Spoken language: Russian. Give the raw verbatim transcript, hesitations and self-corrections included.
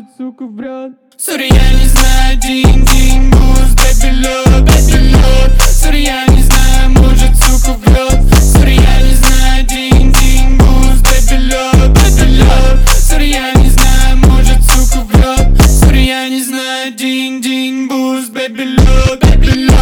сука, врет. Сори, я не знаю, динь-динь, буз, baby love, baby love. Сори, я не знаю, может, сука, врет. Сори, я не знаю, динь-динь, буз, baby love, baby love. Сори, я не знаю, может, сука, врет. Сори, я не знаю, динь-динь, буз, baby love, baby love.